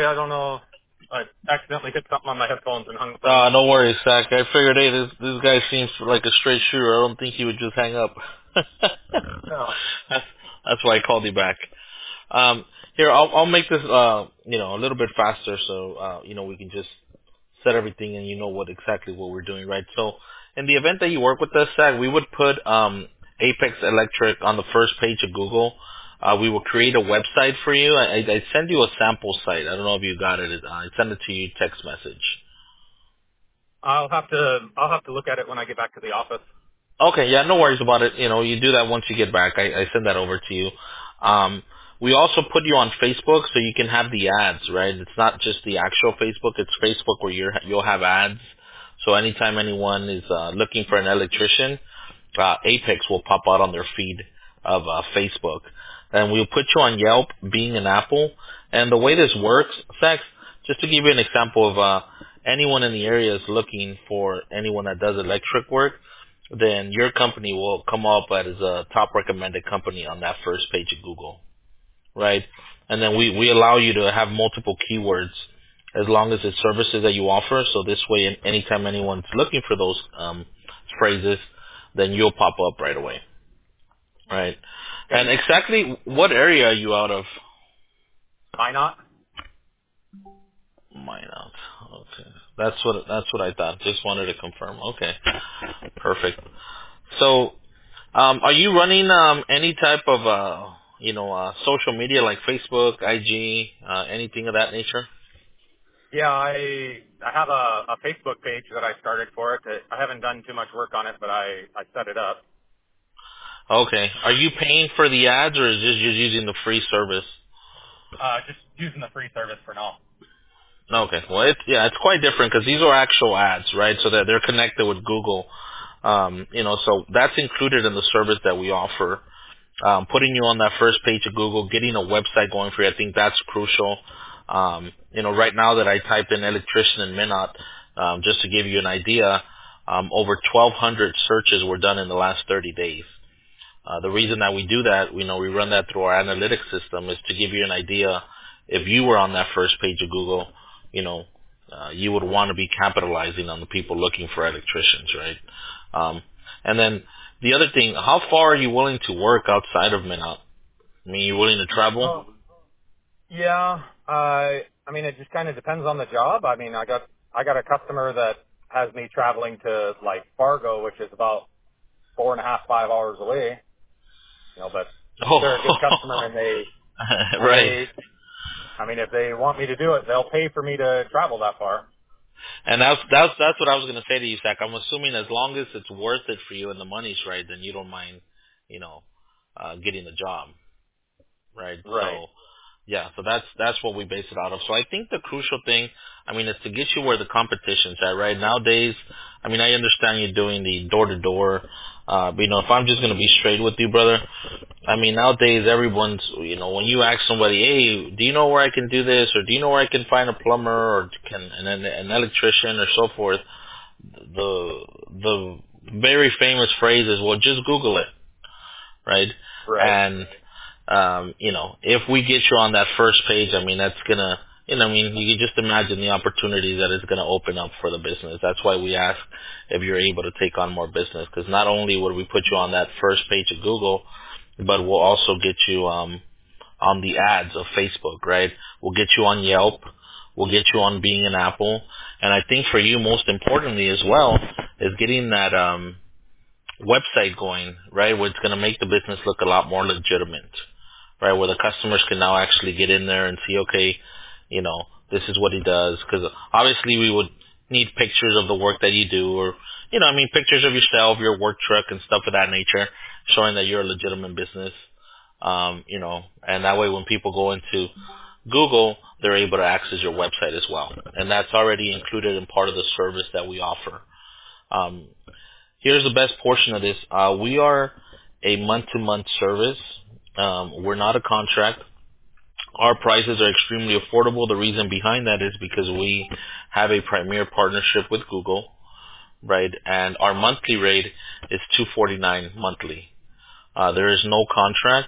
I don't know. I accidentally hit something on my headphones and hung the phone up. No worries, Zach. I figured, hey, this guy seems like a straight shooter. I don't think he would just hang up. No. that's, that's why I called you back. Here, I'll make this, a little bit faster so, we can just set everything and you know what we're doing, right? So, in the event that you work with us, Zach, we would put Apex Electric on the first page of Google. We will create a website for you. I send you a sample site. I don't know if you got it. I send it to you text message. I'll have to look at it when I get back to the office. Okay, yeah, no worries about it. You do that once you get back. I send that over to you. We also put you on Facebook so you can have the ads, right? It's not just the actual Facebook. It's Facebook where you'll have ads. So anytime anyone is looking for an electrician, Apex will pop out on their feed of Facebook. And we'll put you on Yelp, Bing, and Apple. And the way this works, Sex, just to give you an example of anyone in the area is looking for anyone that does electric work, then your company will come up as a top recommended company on that first page of Google, right? And then we allow you to have multiple keywords as long as it's services that you offer. So this way, anytime anyone's looking for those phrases, then you'll pop up right away, right? Okay. And exactly what area are you out of? Why not? Minot. Okay. That's what I thought. Just wanted to confirm. Okay. Perfect. So, are you running any type of social media like Facebook, IG, anything of that nature? Yeah, I have a Facebook page that I started for it. I haven't done too much work on it, but I set it up. Okay. Are you paying for the ads or is just using the free service? Just using the free service for now. Okay. Well, it's quite different because these are actual ads, right? So that they're connected with Google. So that's included in the service that we offer. Putting you on that first page of Google, getting a website going for you, I think that's crucial. Right now that I type in electrician in Minot, just to give you an idea, over 1,200 searches were done in the last 30 days. The reason that we do that, we run that through our analytics system, is to give you an idea. If you were on that first page of Google, you would want to be capitalizing on the people looking for electricians, right? And then the other thing, how far are you willing to work outside of Minot? I mean, you willing to travel? Oh, yeah. I mean, it just kind of depends on the job. I mean, I got a customer that has me traveling to like Fargo, which is about 4.5, 5 hours away. But Oh, they're a good customer, and right. I mean, if they want me to do it, they'll pay for me to travel that far. And that's what I was going to say to you, Zach. I'm assuming as long as it's worth it for you and the money's right, then you don't mind, getting the job, right? Right. So, yeah, so that's what we base it out of. So I think the crucial thing, I mean, is to get you where the competition's at, right? Nowadays, I mean, I understand you're doing the door-to-door, but, if I'm just going to be straight with you, brother, I mean, nowadays everyone's, when you ask somebody, hey, do you know where I can do this, or do you know where I can find a plumber, or an electrician, or so forth, the very famous phrase is, well, just Google it, right? Right. And if we get you on that first page, I mean, that's gonna, you can just imagine the opportunities that it's gonna open up for the business. That's why we ask if you're able to take on more business, because not only would we put you on that first page of Google, but we'll also get you on the ads of Facebook, right? We'll get you on Yelp. We'll get you on Bing and Apple. And I think for you, most importantly as well, is getting that website going, right, where it's going to make the business look a lot more legitimate, right, where the customers can now actually get in there and see, okay, this is what he does. Because obviously we would need pictures of the work that you do, or, pictures of yourself, your work truck and stuff of that nature, showing that you're a legitimate business. And that way when people go into Google, they're able to access your website as well. And that's already included in part of the service that we offer. Here's the best portion of this. We are a month-to-month service. We're not a contract. Our prices are extremely affordable. The reason behind that is because we have a premier partnership with Google, right? And our monthly rate is $249 monthly. There is no contract.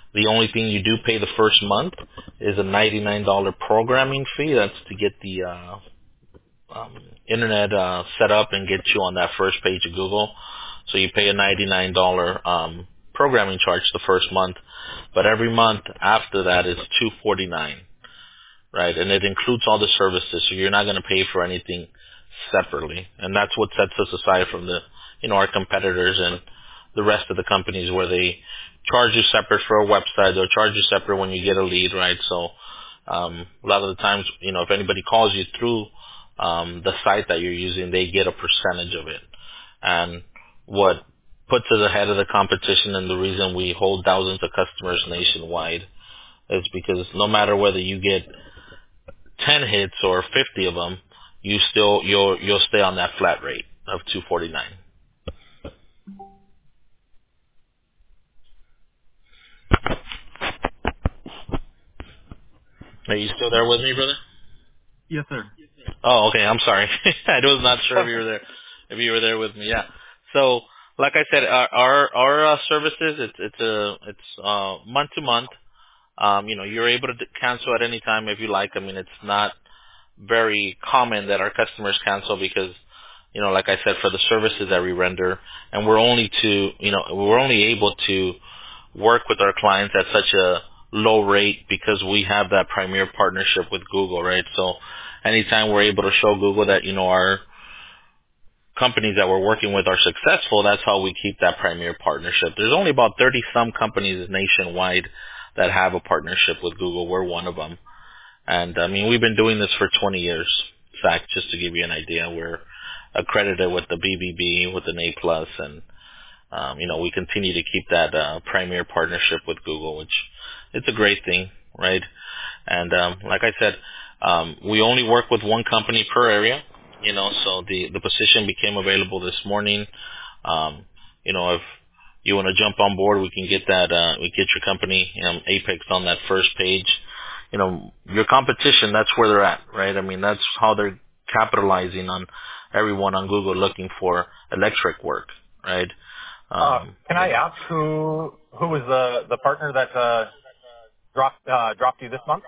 The only thing you do pay the first month is a $99 programming fee. That's to get the internet set up and get you on that first page of Google. So you pay a $99 programming charge the first month, but every month after that is $249, right? And it includes all the services, so you're not going to pay for anything separately. And that's what sets us aside from the, our competitors and the rest of the companies where they charge you separate for a website or charge you separate when you get a lead, right? So a lot of the times, if anybody calls you through the site that you're using, they get a percentage of it. And what puts us ahead of the competition and the reason we hold thousands of customers nationwide is because no matter whether you get 10 hits or 50 of them, you'll stay on that flat rate of $249. Are you still there with me, brother? Yes, sir. Oh, okay. I'm sorry. I was not sure if you were there. If you were there with me, yeah. So, like I said, our services it's month to month. You're able to cancel at any time if you like. I mean, it's not very common that our customers cancel because, like I said, for the services that we render, and we're only able to work with our clients at such a low rate because we have that premier partnership with Google, right? So anytime we're able to show Google that, our companies that we're working with are successful, that's how we keep that premier partnership. There's only about 30 some companies nationwide that have a partnership with Google. We're one of them. And I mean, we've been doing this for 20 years, Zach, just to give you an idea. We're accredited with the BBB, with an A+, and we continue to keep that premier partnership with Google, which it's a great thing, right? And like I said, we only work with one company per area, so the position became available this morning. If you want to jump on board, we can get that, we get your company, Apex on that first page. Your competition, that's where they're at, right? I mean, that's how they're capitalizing on everyone on Google looking for electric work, right? Can I ask who was the partner that dropped you this month?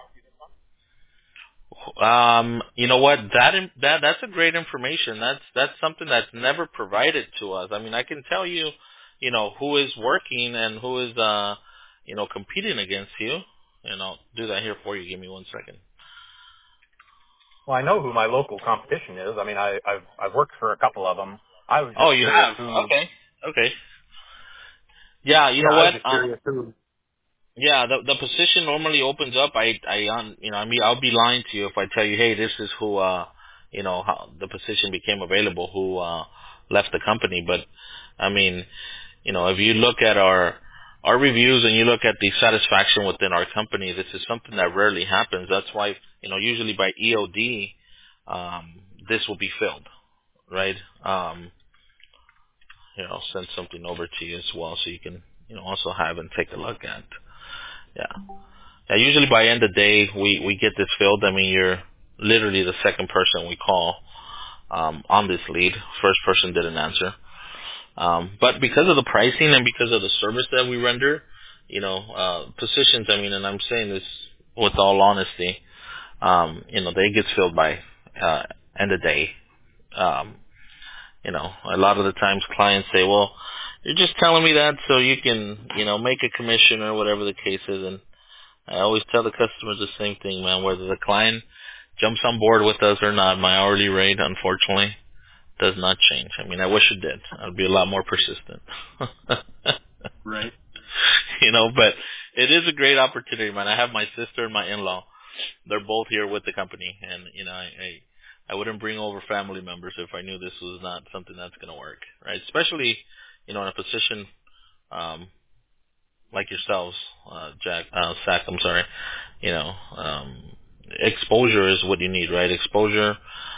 You know what? That's a great information. That's something that's never provided to us. I mean, I can tell you, who is working and who is competing against you. And I'll do that here for you. Give me 1 second. Well, I know who my local competition is. I mean, I've worked for a couple of them. I was just Oh, you curious have? who. Okay. Yeah, you know I was what? just curious who. Yeah, the position normally opens up. I'll be lying to you if I tell you, hey, this is who, how the position became available, who left the company. But I mean, if you look at our reviews and you look at the satisfaction within our company, this is something that rarely happens. That's why, usually by EOD, this will be filled, right? I'll send something over to you as well so you can, also have and take a look at. Yeah. Yeah, usually by end of day, we get this filled. I mean, you're literally the second person we call on this lead. First person didn't answer. But because of the pricing and because of the service that we render, positions, I mean, and I'm saying this with all honesty, they get filled by end of day. A lot of the times clients say, well, you're just telling me that so you can, make a commission or whatever the case is. And I always tell the customers the same thing, man, whether the client jumps on board with us or not, my hourly rate, unfortunately, does not change. I mean, I wish it did. I'd be a lot more persistent. Right. But it is a great opportunity, man. I have my sister and my in-law. They're both here with the company. And, I wouldn't bring over family members if I knew this was not something that's going to work, right? Especially, in a position like yourselves, Zach, I'm sorry. Exposure is what you need, right? Exposure,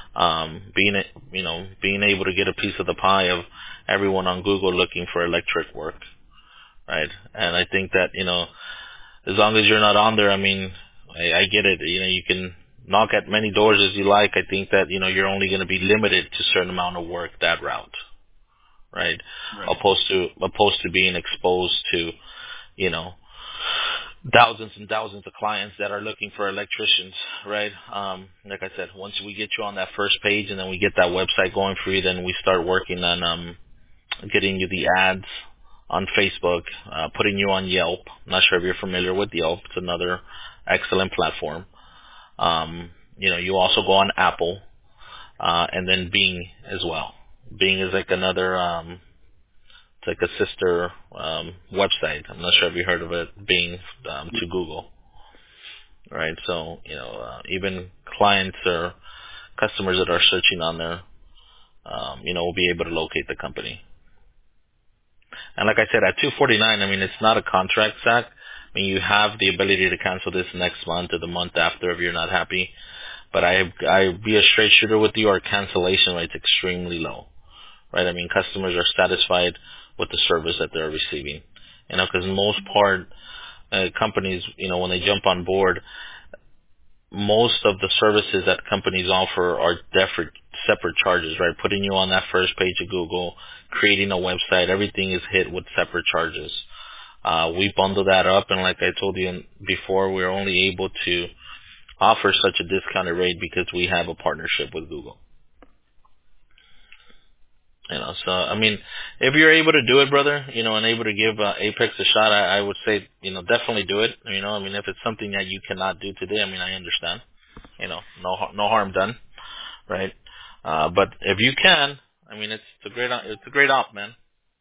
being able to get a piece of the pie of everyone on Google looking for electric work, right? And I think that, as long as you're not on there, I mean, I get it. You can knock at many doors as you like. I think that, you're only going to be limited to a certain amount of work that route, right? Right. Opposed to being exposed to, thousands and thousands of clients that are looking for electricians, right? Like I said, once we get you on that first page and then we get that website going for you, then we start working on getting you the ads on Facebook, putting you on Yelp. I'm not sure if you're familiar with Yelp. It's another excellent platform. You also go on Apple, and then Bing as well. Bing is like another, it's like a sister website. I'm not sure if you heard of it, Bing to Google, right? So, even clients or customers that are searching on there, will be able to locate the company. And like I said, at 249, I mean, it's not a contract, Zach. I mean, you have the ability to cancel this next month or the month after if you're not happy. But I be a straight shooter with you. Our cancellation rate's extremely low, right? I mean, customers are satisfied with the service that they're receiving. Because most part, companies, when they jump on board, most of the services that companies offer are separate charges, right? Putting you on that first page of Google, creating a website, everything is hit with separate charges. We bundle that up, and like I told you before, we're only able to offer such a discounted rate because we have a partnership with Google. So I mean, if you're able to do it, brother, and able to give Apex a shot, I would say, definitely do it. I mean, if it's something that you cannot do today, I mean, I understand. No harm done, right? But if you can, I mean, it's a great op, man.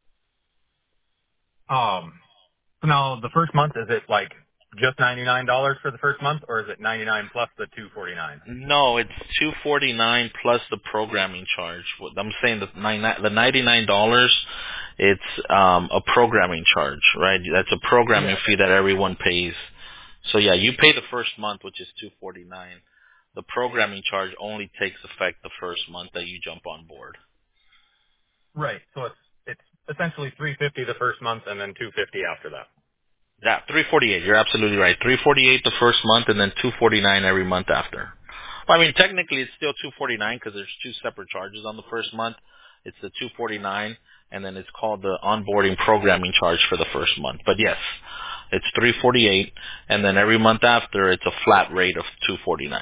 So now the first month, is it like just $99 for the first month, or is it 99 plus the 249? No, it's $249 plus the programming charge. What I'm saying the $99, it's a programming charge, right? That's a programming fee that everyone pays. So yeah, you pay the first month, which is $249. The programming charge only takes effect the first month that you jump on board. Right. So it's essentially $350 the first month and then $250 after that. Yeah, $348. You're absolutely right. $348 the first month, and then $249 every month after. Well, I mean, technically it's still $249 because there's two separate charges on the first month. It's the $249, and then it's called the onboarding programming charge for the first month. But yes, it's $348, and then every month after it's a flat rate of $249.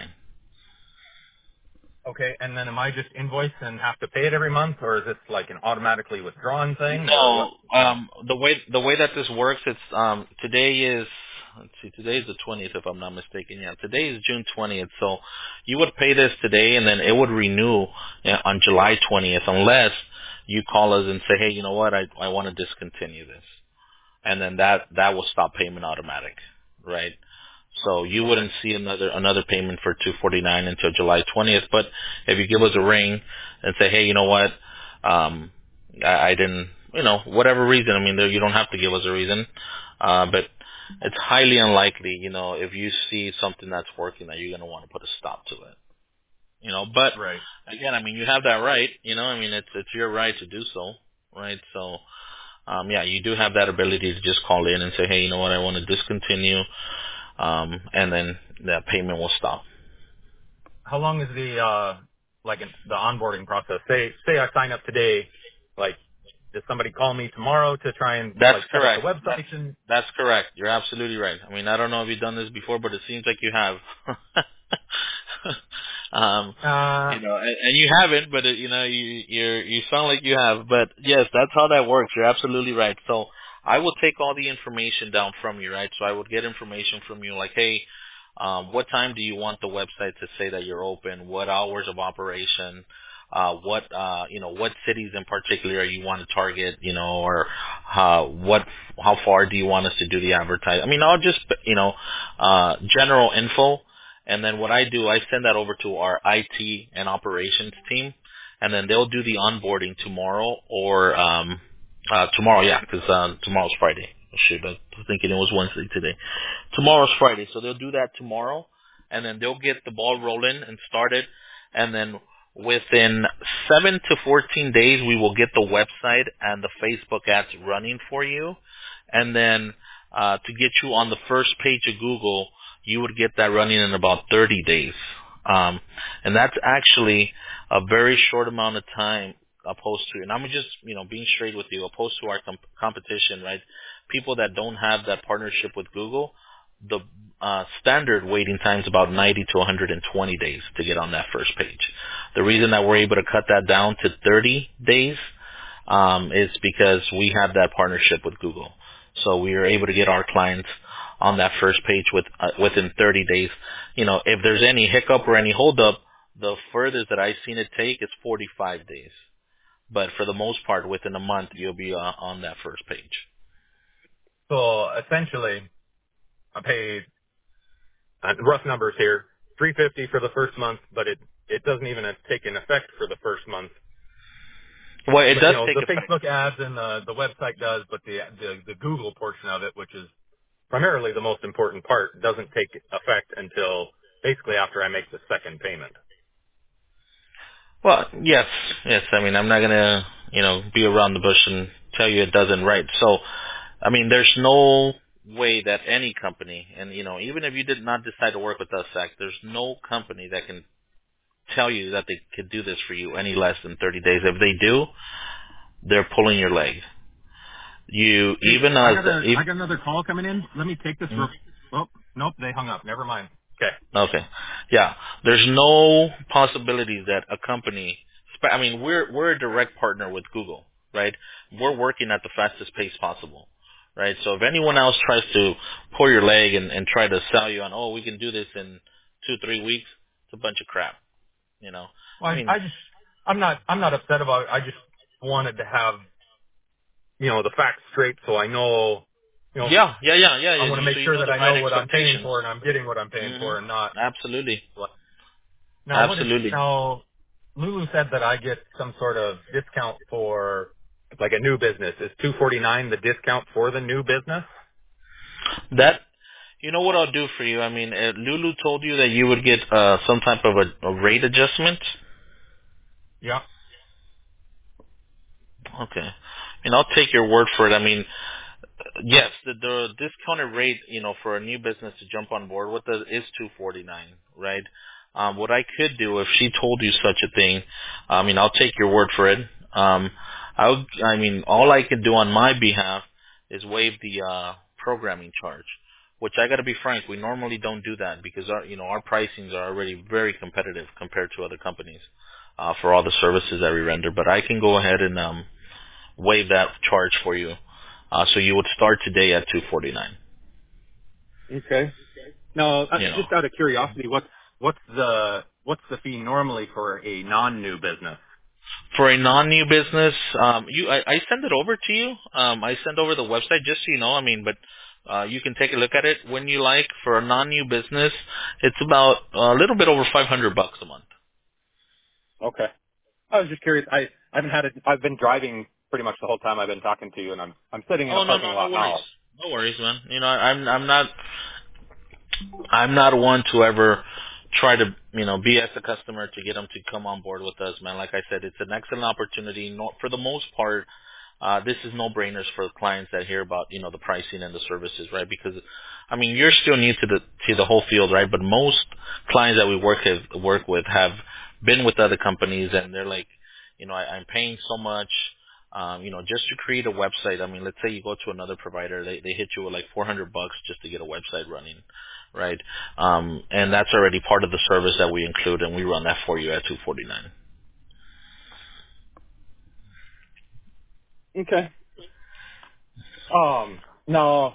Okay, and then am I just invoiced and have to pay it every month, or is this like an automatically withdrawn thing, or what? No, the way that this works, it's today is, let's see, today is the 20th if I'm not mistaken. Yeah, today is June 20th. So you would pay this today, and then it would renew on July 20th, unless you call us and say, hey, you know what, I want to discontinue this, and then that will stop payment automatic, right? So you wouldn't see another payment for $249 until July 20th. But if you give us a ring and say, hey, you know what, I didn't, whatever reason. I mean, you don't have to give us a reason, but it's highly unlikely, if you see something that's working, that you're going to want to put a stop to it. But Right. again, I mean, you have that right. I mean, it's your right to do so, right? So. Yeah, you do have that ability to just call in and say, hey, you know what, I want to discontinue, and then that payment will stop. How long is the the onboarding process? Say I sign up today, like, does somebody call me tomorrow to try and That's set up the correct. website? And That's correct. You're absolutely right. I mean, I don't know if you've done this before, but it seems like you have. And you haven't, but you sound like you have. But yes, that's how that works. You're absolutely right. So I will take all the information down from you, right? So I would get information from you like, hey, what time do you want the website to say that you're open? What hours of operation? What cities in particular you want to target, or how far do you want us to do the advertising? I mean, I'll just, general info. And then what I do, I send that over to our IT and operations team, and then they'll do the onboarding tomorrow or tomorrow, yeah, because tomorrow's Friday. Shoot, I was thinking it was Wednesday today. Tomorrow's Friday, so they'll do that tomorrow, and then they'll get the ball rolling and started, and then within 7 to 14 days, we will get the website and the Facebook ads running for you, and then to get you on the first page of Google, you would get that running in about 30 days. And that's actually a very short amount of time opposed to, and I'm just, being straight with you, opposed to our competition, right? People that don't have that partnership with Google, the standard waiting time is about 90 to 120 days to get on that first page. The reason that we're able to cut that down to 30 days is because we have that partnership with Google. So we are able to get our clients on that first page within 30 days. You know, if there's any hiccup or any holdup, the furthest that I've seen it take is 45 days. But for the most part, within a month, you'll be on that first page. So essentially, I paid rough numbers here, $350 for the first month, but it doesn't even take an effect for the first month. Well, it But, does take the effect. Facebook ads and the website does, but the Google portion of it, which is primarily the most important part, doesn't take effect until basically after I make the second payment. Well, yes. I mean, I'm not gonna, be around the bush and tell you it doesn't right. So, I mean, there's no way that any company, and even if you did not decide to work with us, Zach, there's no company that can tell you that they could do this for you any less than 30 days. If they do, they're pulling your leg. You even I as got another call coming in. Let me take this. Oh, nope, they hung up. Never mind. Okay. Okay. Yeah. There's no possibility that a company, I mean, we're a direct partner with Google, right? We're working at the fastest pace possible, right? So if anyone else tries to pull your leg and try to sell you on, oh, we can do this in 2-3 weeks, it's a bunch of crap, Well, I mean, I'm not upset about it. I just wanted to have, the facts straight so I know, yeah. I want to make So you sure know that the I right know what I'm paying expectations. for and I'm getting what I'm paying Hmm. for and not. Absolutely. Absolutely. Now, Lulu said that I get some sort of discount for like a new business. Is $249 the discount for the new business? That, you know what I'll do for you? I mean, Lulu told you that you would get some type of a rate adjustment. Yeah. Okay. And I'll take your word for it. I mean, yes, the discounted rate, for a new business to jump on board with us is $249, right? What I could do if she told you such a thing, I mean, I'll take your word for it. I mean, all I can do on my behalf is waive the programming charge, which I got to be frank, we normally don't do that because our pricings are already very competitive compared to other companies for all the services that we render. But I can go ahead and waive that charge for you. So you would start today at $249. Okay. Now, You know, just out of curiosity, what's the fee normally for a non-new business? for a non-new business, I send it over to you. I send over the website just so you know. I mean, but you can take a look at it when you like. For a non-new business, it's about a little bit over $500 a month. Okay. I was just curious. I haven't had it. I've been driving pretty much the whole time I've been talking to you, and I'm sitting in a Oh no, parking no, no lot worries, now. no worries, man. I'm not one to ever try to, BS the customer to get them to come on board with us, man. Like I said, it's an excellent opportunity. No, for the most part, this is no-brainers for clients that hear about, the pricing and the services, right? Because, I mean, you're still new to the whole field, right? But most clients that we work with have been with other companies, and they're like, I'm paying so much. Just to create a website. I mean, let's say you go to another provider, they hit you with like $400 just to get a website running, right? And that's already part of the service that we include, and we run that for you at $249. Okay. Now,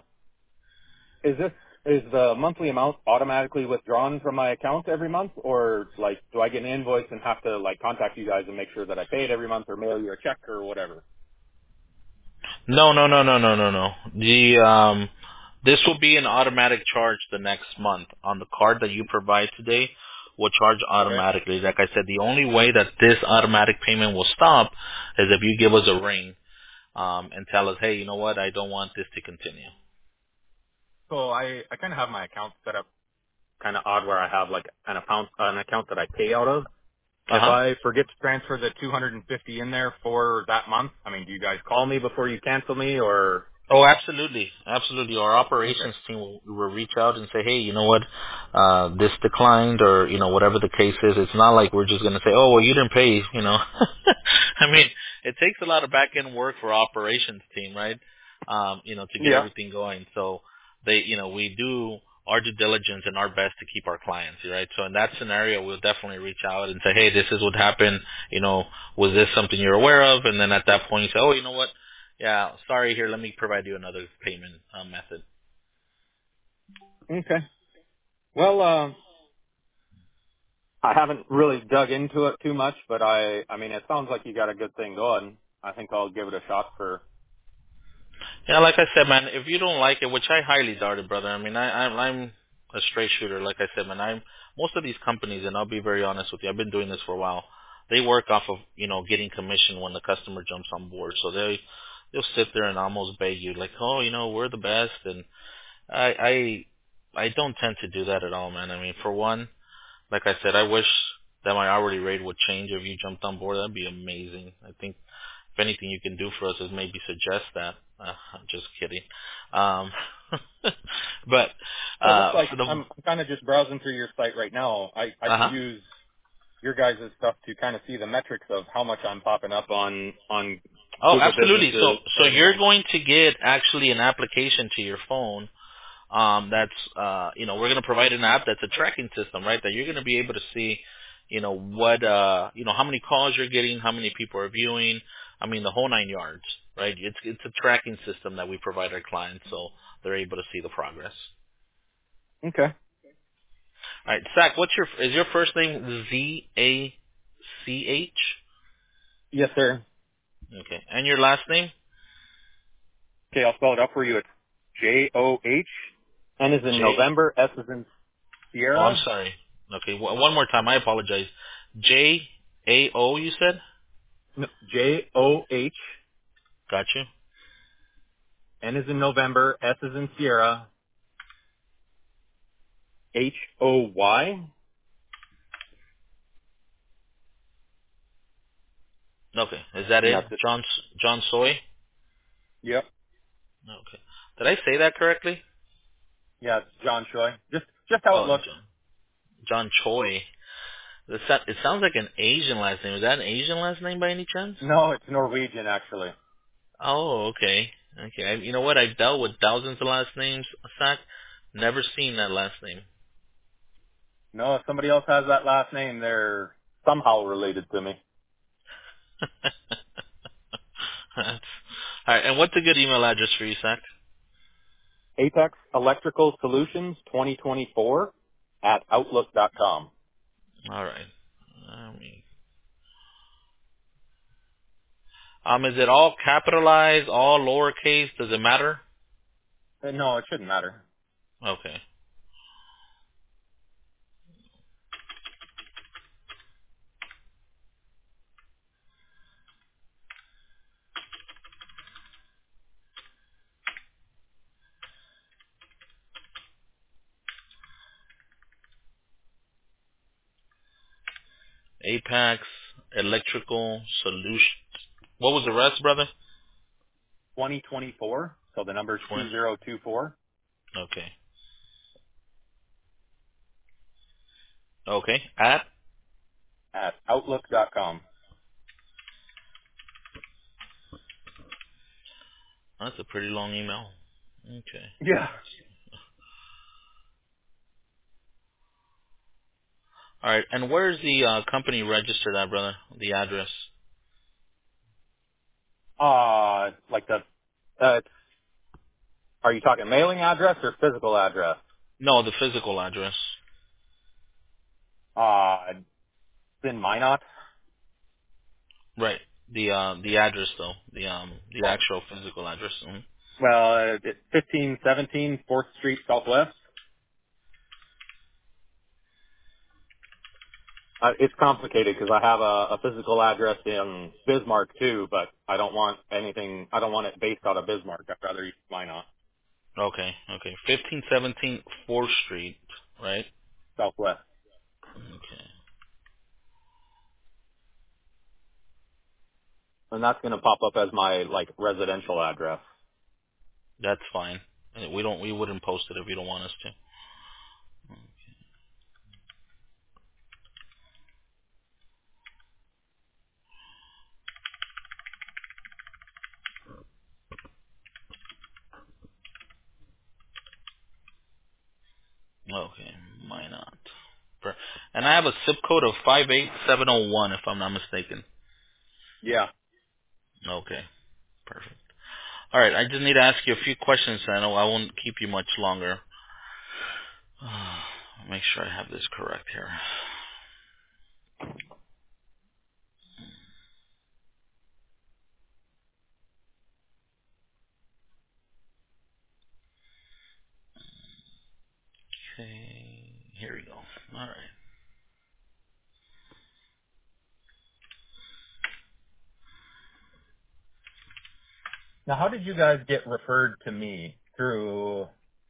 is the monthly amount automatically withdrawn from my account every month, or like do I get an invoice and have to like contact you guys and make sure that I pay it every month, or mail you a check or whatever? No, no, no, no, no, no, no. This will be an automatic charge the next month on the card that you provide today. Will charge Okay. automatically. Like I said, the only way that this automatic payment will stop is if you give us a ring and tell us, hey, you know what? I don't want this to continue. So I kind of have my account set up kind of odd where I have like an account that I pay out of. Uh If huh. I forget to transfer the 250 in there for that month, I mean, do you guys call me before you cancel me or? Oh, absolutely, absolutely. Our Okay. operations team will reach out and say, hey, you know what, this declined, or whatever the case is. It's not like we're just going to say, oh, well, you didn't pay. I mean, it takes a lot of back end work for operations team, right? To get Yeah. everything going. So we do our due diligence and our best to keep our clients, right? So in that scenario, we'll definitely reach out and say, hey, this is what happened. Was this something you're aware of? And then at that point, you say, oh, you know what? Yeah, sorry, here, let me provide you another payment method. Okay. Well, I haven't really dug into it too much, but I mean, it sounds like you got a good thing going. I think I'll give it a shot for. Yeah, like I said, man, if you don't like it, which I highly doubt it, brother. I mean, I'm a straight shooter. Like I said, man, most of these companies, and I'll be very honest with you, I've been doing this for a while. They work off of getting commission when the customer jumps on board. So they'll sit there and almost beg you, like, oh, we're the best, and I don't tend to do that at all, man. I mean, for one, like I said, I wish that my hourly rate would change if you jumped on board. That'd be amazing. I think if anything you can do for us is maybe suggest that. I'm just kidding. Um, but Well, it looks like for the I'm kind of just browsing through your site right now. I could huh. use your guys' stuff to kind of see the metrics of how much I'm popping up on Oh, Google absolutely. So Businesses so and. you're going to get actually an application to your phone. That's we're going to provide an app that's a tracking system, right? That you're going to be able to see, what how many calls you're getting, how many people are viewing. I mean, the whole nine yards, right? It's a tracking system that we provide our clients, so they're able to see the progress. Okay. All right, Zach, is your first name Zach? Yes, sir. Okay, and your last name? Okay, I'll spell it out for you. It's JOH. N is in J. November. S is in Oh, I'm Sierra. sorry. Okay, one more time. I apologize. JAO. You said? No, JOH. Got you. N is in November. S is in Sierra. HOY. Okay, is that And it? that's it. John Soy? Yep. Okay. Did I say that correctly? Yeah, it's John Choi. Just how it Oh, looks. John Choi. It sounds like an Asian last name. Is that an Asian last name by any chance? No, it's Norwegian actually. Oh, okay. Okay. You know what? I've dealt with thousands of last names, Zach. Never seen that last name. No, if somebody else has that last name, they're somehow related to me. All right. And what's a good email address for you, Zach? Apex Electrical Solutions 2024 at outlook.com. All right. Is it all capitalized, all lowercase? Does it matter? No, it shouldn't matter. Okay. Apex Electrical Solutions. What was the rest, brother? 2024, so the number's 20. 2024 Okay. Okay. At. at outlook.com. That's a pretty long email. Okay. Yeah. All right. And where's the company registered at, brother? The address? Like are you talking mailing address or physical address? No, the physical address. It's in Minot. Right. The address though. The actual physical address. Mhm. Well, it's 1517 4th Street Southwest. It's complicated because I have a physical address in Bismarck too, but I don't want it based out of Bismarck. I'd rather use Minot, Okay. Okay. 1517 4th Street. Right. Southwest. Okay. And that's going to pop up as my, like, residential address. That's fine. We wouldn't post it if you don't want us to. Okay, why not? And I have a zip code of 58701, if I'm not mistaken. Yeah. Okay, perfect. All right, I just need to ask you a few questions. I know I won't keep you much longer. Make sure I have this correct here. Okay, here we go. All right. Now, how did you guys get referred to me through?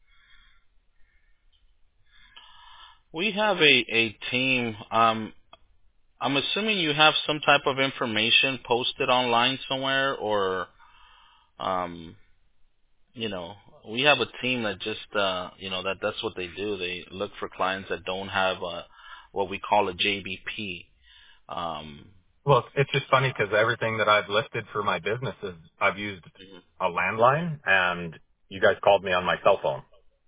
We have a team. I'm assuming you have some type of information posted online somewhere, or um, you know, we have a team that just that's what they do. They look for clients that don't have what we call a JBP. Um, Well, it's just funny because everything that I've listed for my businesses, I've used a landline, and you guys called me on my cell phone.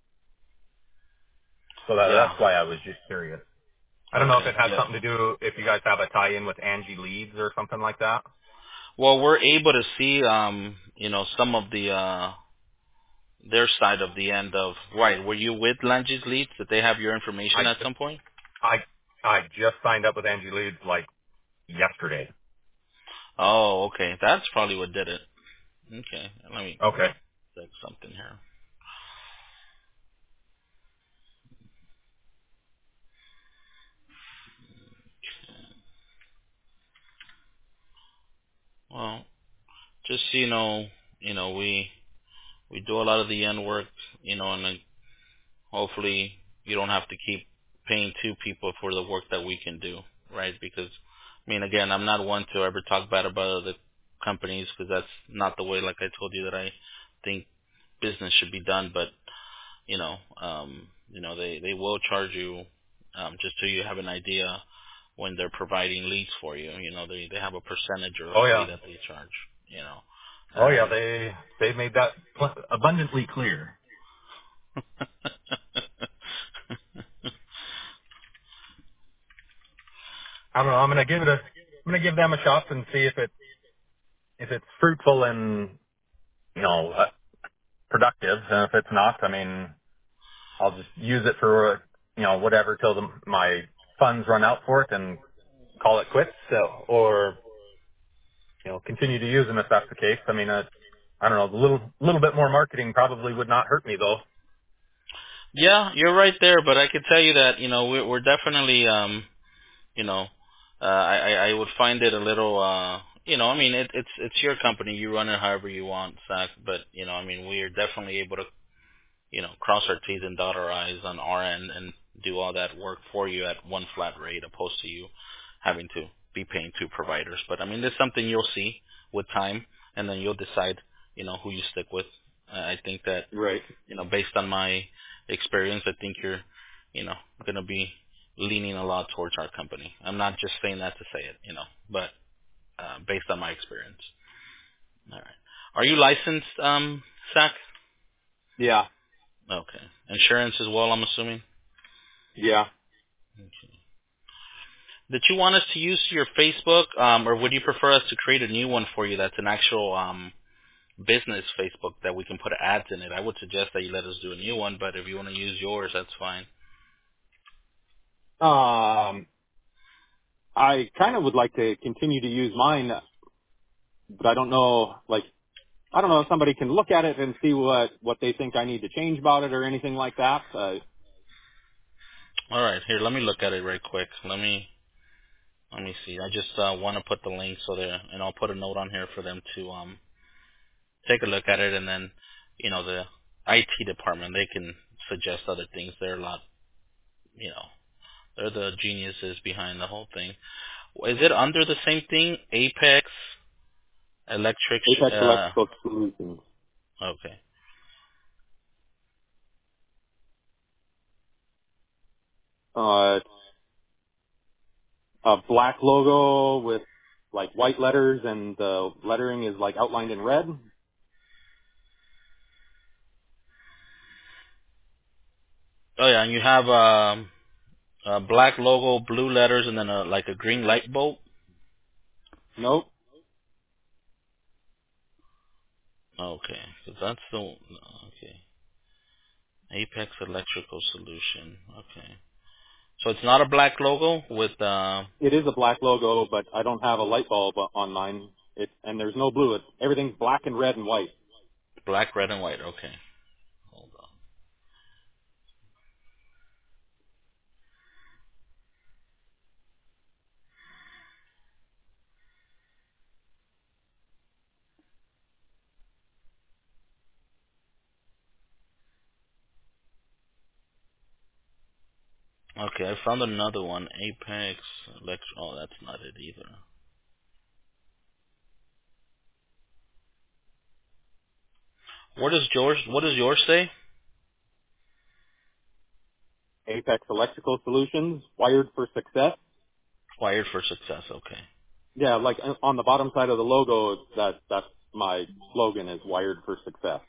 So yeah. that's why I was just curious. I don't know if Okay. it has Yeah. something to do if you guys have a tie-in with Angie Leads or something like that. Well, we're able to see some of the their side of the end of right. Were you with Lange's Leads? Did they have your I information at some point? I I just signed up with Angie Leads like yesterday. Oh, okay. That's probably what did it. Okay. Let me Okay. check something here. Well, just so we do a lot of the end work, and then hopefully you don't have to keep paying two people for the work that we can do, right? Because, I mean, again, I'm not one to ever talk bad about other companies because that's not the way, like I told you, that I think business should be done. But they will charge you, just so you have an idea, when they're providing leads for you. They have a percentage or a Oh fee yeah. that they charge. You know, Oh yeah. and They made that abundantly clear. I don't know. I'm gonna give them a shot and see if it's fruitful and productive. And if it's not, I mean, I'll just use it for whatever till my funds run out for it and call it quits. So, or continue to use them if that's the case. I mean, I don't know, a little bit more marketing probably would not hurt me though. yeah, you're right there. But I could tell you that we're definitely you know, I would find it a little, I mean, it's your company. You run it however you want, Zach. But I mean, we are definitely able to, cross our T's and dot our I's on our end and do all that work for you at one flat rate, opposed to you having to be paying two providers. But I mean, there's something you'll see with time, and then you'll decide, who you stick with. I think that, Right. based on my experience, I think you're, going to be leaning a lot towards our company. I'm not just saying that to say it, but based on my experience. All right. Are you licensed, Zach? Yeah. Okay. Insurance as well, I'm assuming? Yeah. Okay. Did you want us to use your Facebook, or would you prefer us to create a new one for you that's an actual business Facebook that we can put ads in it? I would suggest that you let us do a new one, but if you want to use yours, that's fine. I kind of would like to continue to use mine, but I don't know, I don't know if somebody can look at it and see what they think I need to change about it or anything like that. All right, here, let me look at it right quick. Let me see. I just want to put the link so that, and I'll put a note on here for them to take a look at it, and then the IT department, they can suggest other things. They're a lot, they're the geniuses behind the whole thing. Is it under the same thing, Apex Electric? Apex Electrical Solutions. Okay. It's a black logo with like white letters and the lettering is like outlined in red. Oh yeah, and you have a black logo, blue letters, and then like a green light bulb. Nope. Okay, so that's the okay. Apex Electrical Solution. Okay, so it's not a black logo with It is a black logo, but I don't have a light bulb on mine. And there's no blue. Everything's black and red and white. black, red, and white. Okay, hold on. Okay, I found another one. Apex Elect. Oh, that's not it either. What does yours say? Apex Electrical Solutions, wired for success. Wired for Success. Okay. Yeah, like on the bottom side of the logo, that's my slogan is wired for success.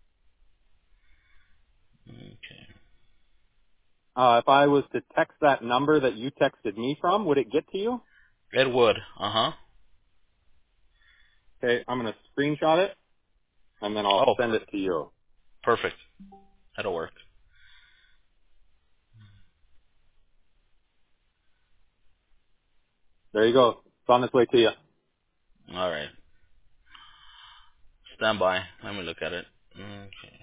Okay. If I was to text that number that you texted me from, would it get to you? It would. Uh huh. Okay, I'm going to screenshot it, and then I'll Oh, send it to you. perfect. That'll work. There you go. It's on its way to you. All right. Stand by. Let me look at it. Okay.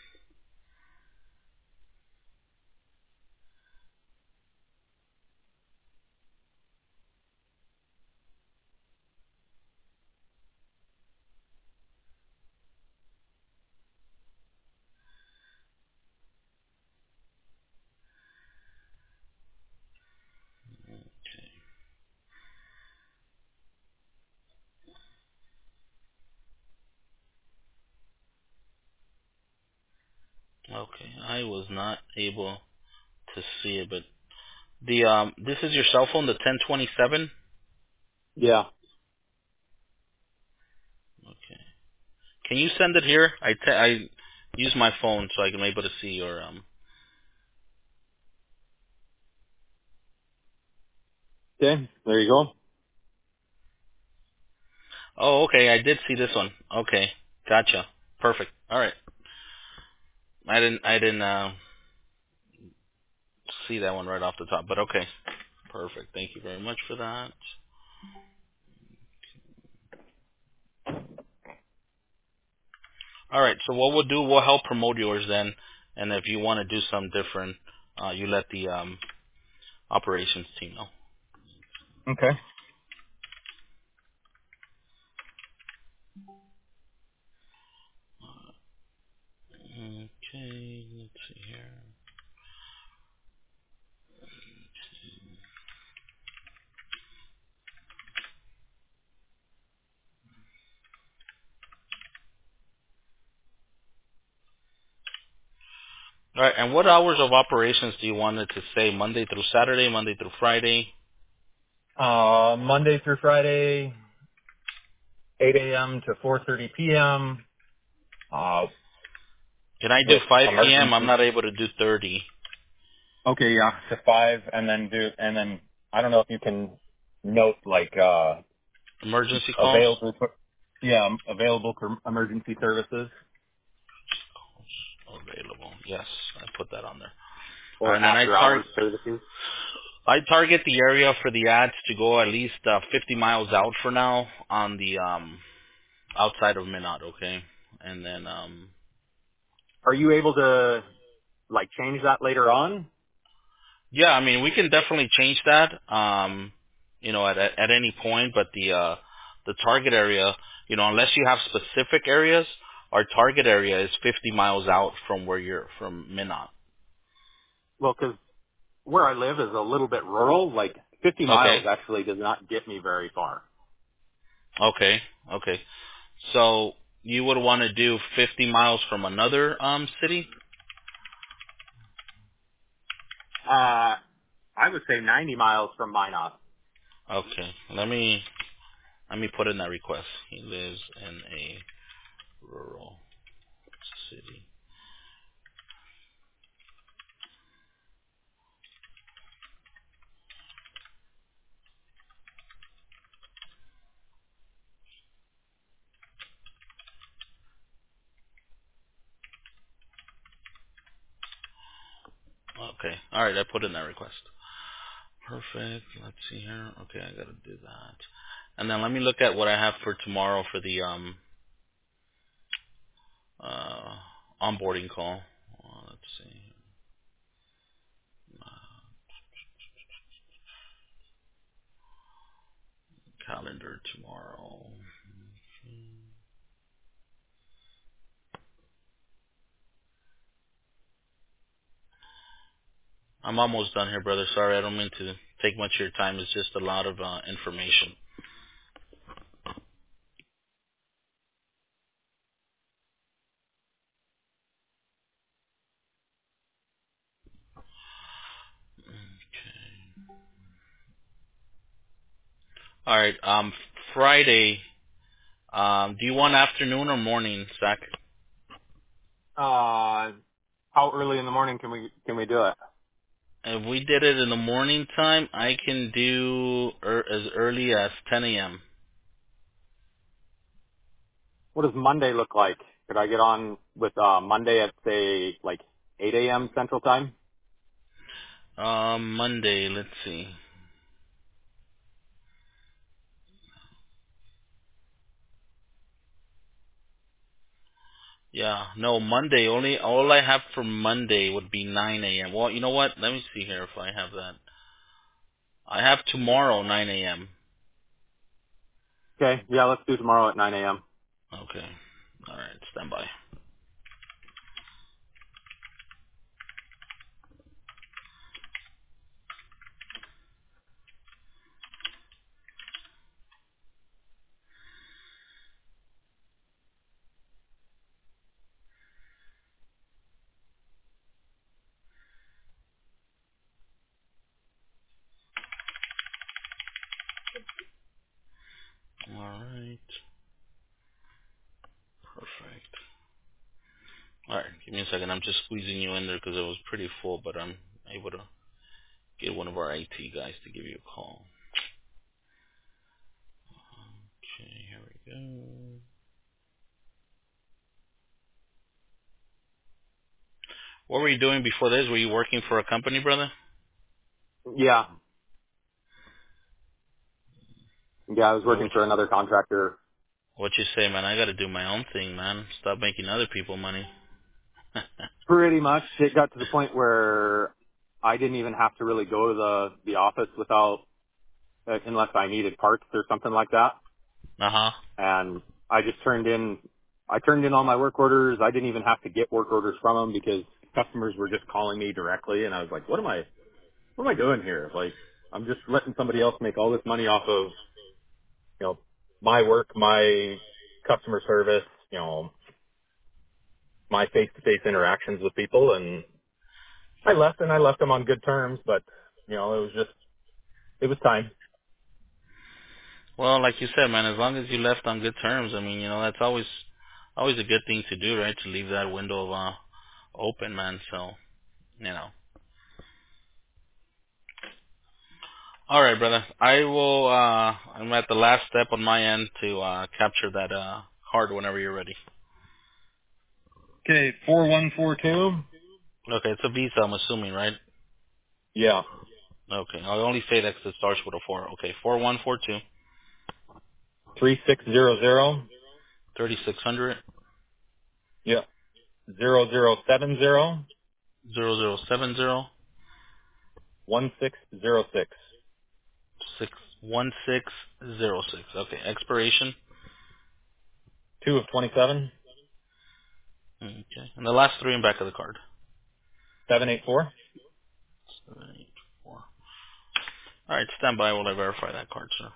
Okay. I was not able to see it, but this is your cell phone, the 1027. Yeah. Okay. Can you send it here? I use my phone so I can be able to see your Okay, there you go. Oh, okay. I did see this one. Okay. Gotcha. Perfect. All right. I didn't see that one right off the top, but okay. Perfect. Thank you very much for that. All right. So what we'll do, we'll help promote yours then, and if you want to do something different, you let the operations team know. Okay. Okay. Let's see here. All right. And what hours of operations do you want it to say? Monday through Saturday, Monday through Friday? Monday through Friday, 8 a.m. to 4:30 p.m. Can I do With 5 p.m.? I'm emergency. not able to do 30. Okay, yeah, to 5, and then I don't know if you can note like Emergency calls? available for, yeah, available for emergency services Available. Yes, I put that on there. All right, or and then after hours services. I target the area for the ads to go at least 50 miles out for now on the outside of Minot, okay? And then Are you able to like change that later on? yeah, I mean we can definitely change that at any point, but the target area, unless you have specific areas, our target area is 50 miles out from where you're from Minot. Well, because where I live is a little bit rural. Like 50 Okay. miles actually does not get me very far. Okay. Okay. So you would want to do 50 miles from another city? I would say 90 miles from Minot. Okay. Let me put in that request. He lives in a rural city. Okay. All right. I put in that request. Perfect. Let's see here. Okay, I gotta do that. And then let me look at what I have for tomorrow for the uh onboarding call. Let's see. Calendar tomorrow. I'm almost done here, brother. Sorry, I don't mean to take much of your time. It's just a lot of information. All right. Friday. Do you want afternoon or morning, Zach? How early in the morning can we do it? If we did it in the morning time, I can do as early as 10 a.m. What does Monday look like? Could I get on with Monday at say like 8 a.m. Central Time? Monday, let's see. Yeah, no, Monday. All I have for Monday would be 9 a.m. Well, you know what? Let me see here if I have that. I have tomorrow 9 a.m. Okay, yeah, let's do tomorrow at 9 a.m. Okay. All right, stand by. All right. Perfect. All right, give me a second. I'm just squeezing you in there because it was pretty full, but I'm able to get one of our IT guys to give you a call. Okay, here we go. What were you doing before this? Were you working for a company, brother? Yeah, yeah, I was What would working for another contractor. you say, man? I got to do my own thing, man. Stop making other people money. Pretty much, it got to the point where I didn't even have to really go to the office without unless I needed parts or something like that. Uh-huh. And I turned in all my work orders. I didn't even have to get work orders from them because customers were just calling me directly. And I was like, what am I doing here? Like, I'm just letting somebody else make all this money off of, my work, my customer service, my face-to-face interactions with people. And I left them on good terms, but, it was time. Well, like you said, man, as long as you left on good terms, I mean, that's always a good thing to do, right? To leave that window of open, man. So, you know. All right, brother. I will. I'm at the last step on my end to capture that card whenever you're ready. Okay, 4142. Okay, it's a Visa, I'm assuming, right? Yeah. Okay, I'll only say that 'cause it starts with a 4. Okay, 4142 3600. 3600 Yeah. 0070 0070 1606. 61606. Okay, expiration. 2 of 27. Okay, and the last 3 in back of the card. 784. 784. All right, stand by while I verify that card, sir.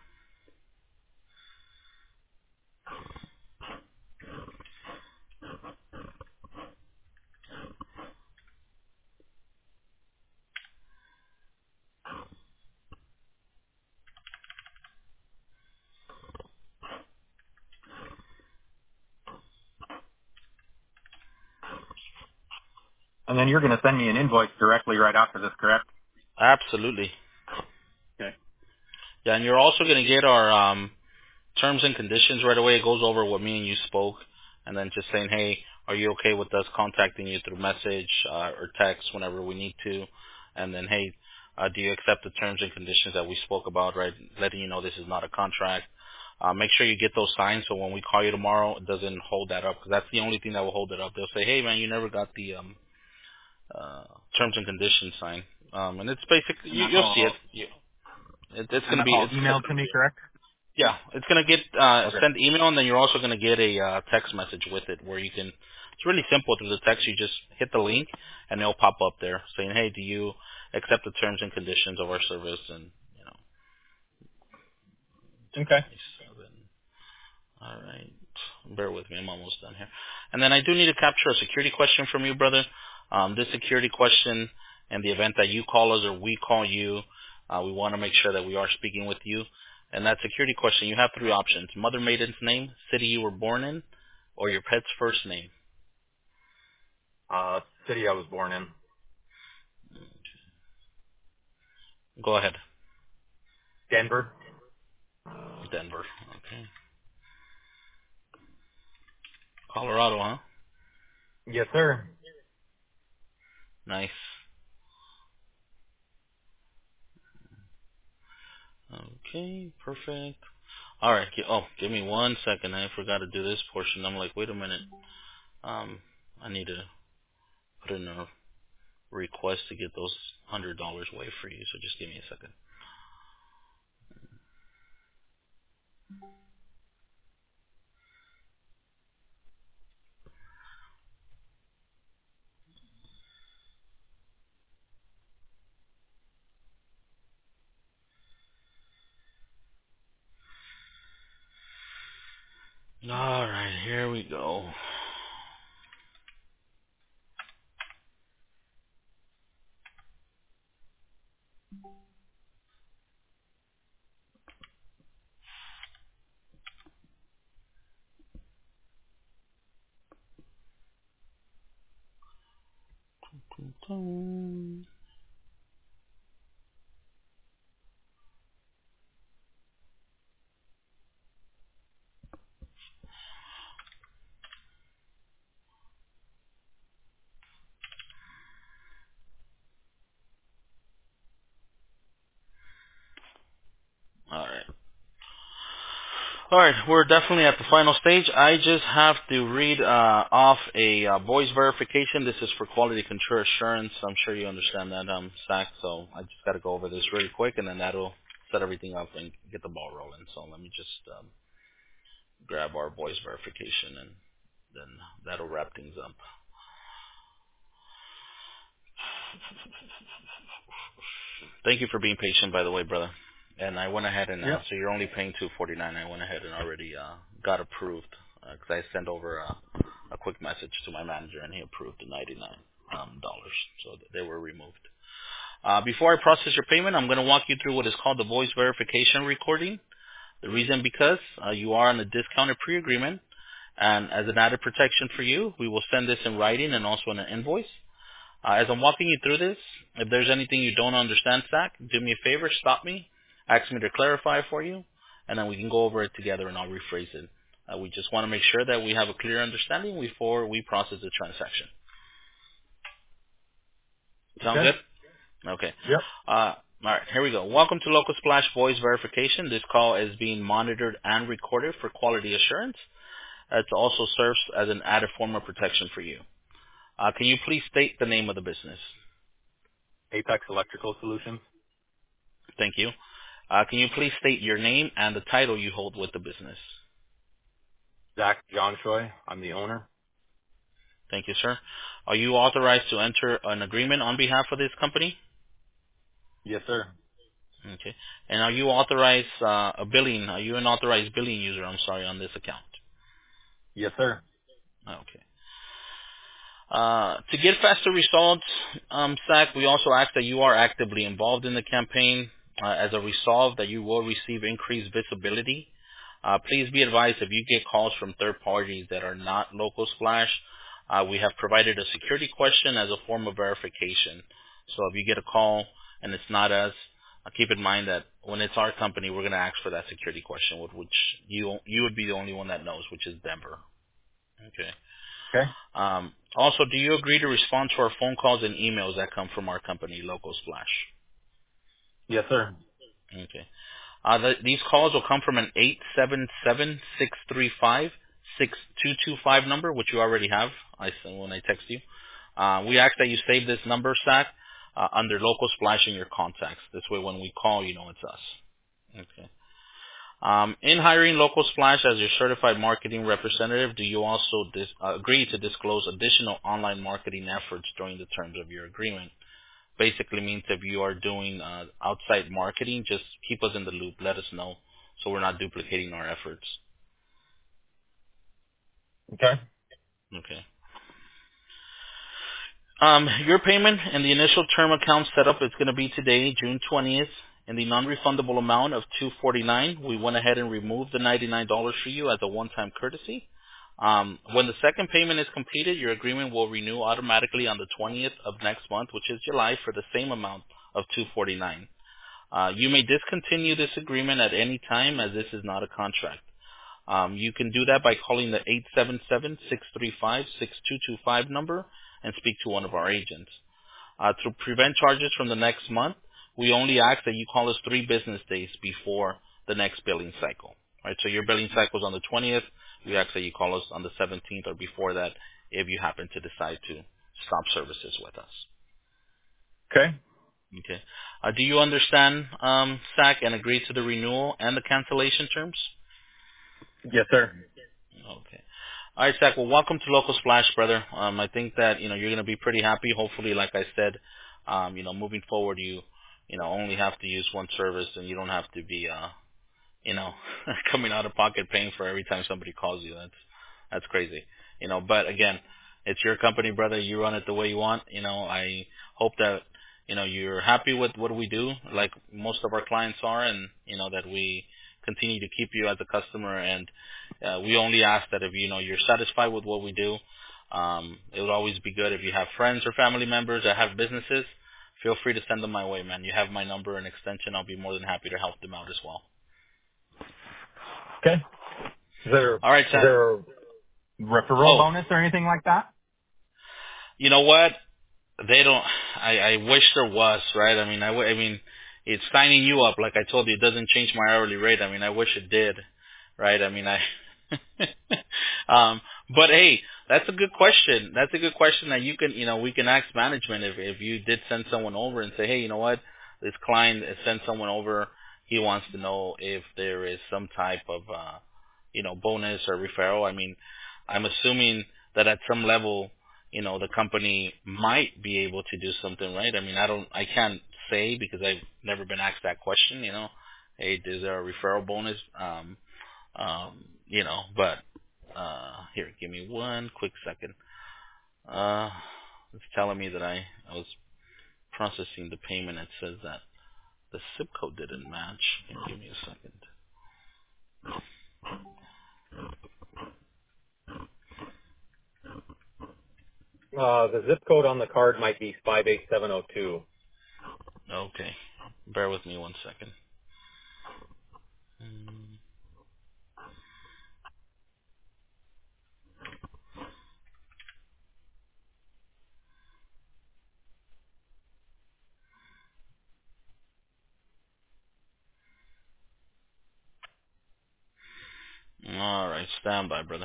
And then you're going to send me an invoice directly right after this, correct? Absolutely. Okay. Yeah, and you're also going to get our terms and conditions right away. It goes over what me and you spoke. and then just saying, hey, are you okay with us contacting you through message or text whenever we need to? And then, hey, do you accept the terms and conditions that we spoke about, right? Letting you know this is not a contract. Make sure you get those signed so when we call you tomorrow, it doesn't hold that up, because that's the only thing that will hold it up. They'll say, hey, man, you never got the terms and conditions signed. And it's basically, And that's you'll see it. all. It's And going to that's be, all emailed to me, correct? yeah, it's going to get Okay. send email, and then you're also going to get a text message with it where you can. It's really simple through the text. You just hit the link, and it'll pop up there saying, "Hey, do you accept the terms and conditions of our service?" And you know, Okay. 227. All right, bear with me. I'm almost done here. And then I do need to capture a security question from you, brother. This security question, in the event that you call us or we call you, we want to make sure that we are speaking with you. And that security question, you have three options: mother maiden's name, city you were born in, or your pet's first name. City I was born in. Go ahead. Denver. Denver. Okay. Colorado, huh? Yes, sir. Nice. Okay, perfect. All right. Give me 1 second. I forgot to do this portion. I'm like, wait a minute. I need to put in a request to get those $100 waived for you. So just give me a second. All right, here we go. All right. All right, we're definitely at the final stage. I just have to read off a voice verification. This is for quality control assurance. I'm sure you understand that, Zach. So I just got to go over this really quick, and then that'll set everything up and get the ball rolling. So let me just grab our voice verification, and then that'll wrap things up. Thank you for being patient, by the way, brother. And I went ahead and Yep. so you're only paying $249. I went ahead and already got approved because I sent over a quick message to my manager, and he approved the $99 dollars, so they were removed. Before I process your payment, I'm going to walk you through what is called the voice verification recording. The reason because you are on a discounted pre-agreement, and as an added protection for you, we will send this in writing and also in an invoice. As I'm walking you through this, if there's anything you don't understand, Zach, do me a favor, stop me, ask me to clarify for you, and then we can go over it together and I'll rephrase it. We just want to make sure that we have a clear understanding before we process the transaction. Sound Okay. good? Okay. Yep. All right, here we go. Welcome to Local Splash Voice Verification. This call is being monitored and recorded for quality assurance. It also serves as an added form of protection for you. Can you please state the name of the business? Apex Electrical Solutions. Thank you. Can you please state your name and the title you hold with the business? Zach John Choi. I'm the owner. Thank you, sir. Are you authorized to enter an agreement on behalf of this company? Yes, sir. Okay. And are you authorized Are you an authorized billing user, on this account? Yes, sir. Okay. To get faster results, Zach, we also ask that you are actively involved in the campaign. As a result, that you will receive increased visibility. Please be advised if you get calls from third parties that are not Local Splash, we have provided a security question as a form of verification. So if you get a call and it's not us, keep in mind that when it's our company, we're going to ask for that security question, which you would be the only one that knows, which is Denver. Okay. Okay. Also, do you agree to respond to our phone calls and emails that come from our company, Local Splash? Yes, sir. Okay. These calls will come from an 877-635-6225 number, which you already have. I said when I text you. We ask that you save this number, Zach, under Local Splash in your contacts. This way, when we call, you know it's us. Okay. In hiring Local Splash as your certified marketing representative, do you also agree to disclose additional online marketing efforts during the terms of your agreement? Basically means if you are doing outside marketing, just keep us in the loop. Let us know so we're not duplicating our efforts. Okay. Okay. Your payment and the initial term account setup is going to be today, June 20th, in the non-refundable amount of $249. We went ahead and removed the $99 for you as a one-time courtesy. When the second payment is completed, your agreement will renew automatically on the 20th of next month, which is July, for the same amount of $249. You may discontinue this agreement at any time, as this is not a contract. You can do that by calling the 877-635-6225 number and speak to one of our agents. To prevent charges from the next month, we only ask that you call us 3 business days before the next billing cycle. Right? So your billing cycle is on the 20th. We ask that you call us on the 17th or before that if you happen to decide to stop services with us. Okay. Okay. Do you understand, Zach, and agree to the renewal and the cancellation terms? Yes, sir. Okay. All right, Zach. Well, welcome to Local Splash, brother. I think that you're going to be pretty happy. Hopefully, like I said, moving forward, you only have to use one service, and you don't have to be, coming out of pocket paying for every time somebody calls you. That's crazy. But again, it's your company, brother. You run it the way you want. I hope that you're happy with what we do, like most of our clients are, and that we continue to keep you as a customer. And we only ask that if you're satisfied with what we do. It would always be good if you have friends or family members that have businesses. Feel free to send them my way, man. You have my number and extension. I'll be more than happy to help them out as well. Okay. All right, Is Zach. there a referral bonus or anything like that? You know what? They don't. I wish there was, right? I mean, it's signing you up. Like I told you, it doesn't change my hourly rate. I mean, I wish it did, right? I mean, but hey, that's a good question. That's a good question that you can, we can ask management if you did send someone over and say, hey, you know what? This client has sent someone over. He wants to know if there is some type of, bonus or referral. I mean, I'm assuming that at some level, the company might be able to do something, right? I mean, I can't say because I've never been asked that question, Hey, is there a referral bonus? But here, give me one quick second. It's telling me that I was processing the payment. It says that the zip code didn't match. Here, give me a second. The zip code on the card might be 58702. Okay, bear with me one second. All right, stand by, brother.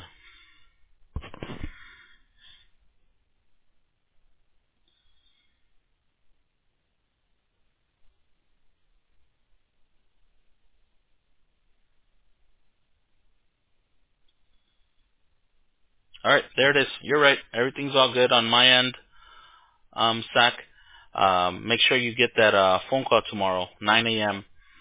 All right, there it is. You're right. Everything's all good on my end, Zach. Make sure you get that phone call tomorrow, 9 a.m.,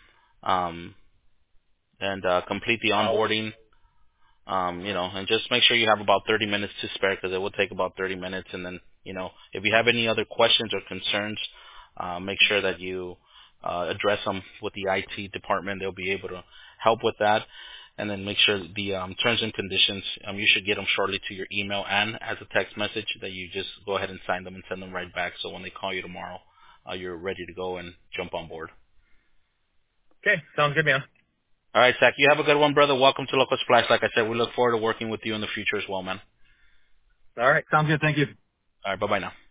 and complete the onboarding. And just make sure you have about 30 minutes to spare because it will take about 30 minutes. And then, if you have any other questions or concerns, make sure that you address them with the IT department. They'll be able to help with that. And then make sure the terms and conditions, you should get them shortly to your email and as a text message that you just go ahead and sign them and send them right back. So when they call you tomorrow, you're ready to go and jump on board. Okay. Sounds good, man. All right, Zach, you have a good one, brother. Welcome to Local Splash. Like I said, we look forward to working with you in the future as well, man. All right. Sounds good. Thank you. All right. Bye bye now.